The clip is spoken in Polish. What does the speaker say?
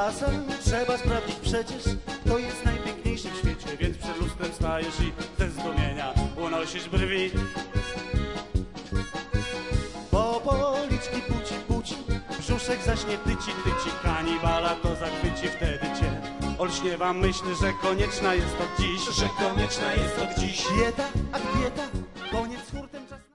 Czasem trzeba sprawdzić przecież, to jest najpiękniejszy w świecie. Więc przed lustrem stajesz i ze zdumienia unosisz brwi. Bo policzki puci, brzuszek zaśnie tyci. Kanibala to zachwyci, wtedy cię olśniewa myśl, że konieczna jest od dziś. Że konieczna jest od dziś dieta, a dieta